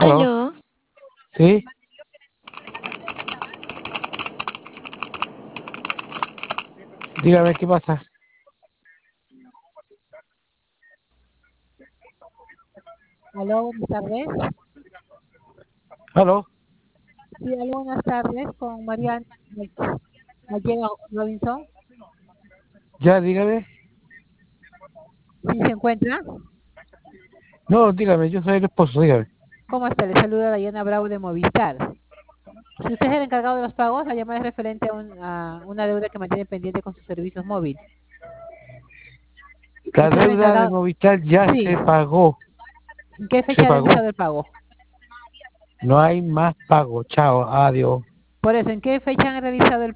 Aló, Aló, sí, dígame qué pasa. Aló, buenas tardes. Aló, Sí, aló, buenas tardes con Mariana Gallega Robinson. ya, dígame. Sí, se encuentra. No, dígame, yo soy el esposo, dígame. ¿Cómo está? Le saluda Dayana Bravo de Movistar. Si usted es el encargado de los pagos, la llamada es referente a una deuda que mantiene pendiente con sus servicios móviles. La Usted es el deuda de encargado. Movistar ya Sí. se pagó, ¿En qué se fecha ha pagó. realizado el pago? No hay más pago, chao, adiós. Por eso, ¿en qué fecha han realizado el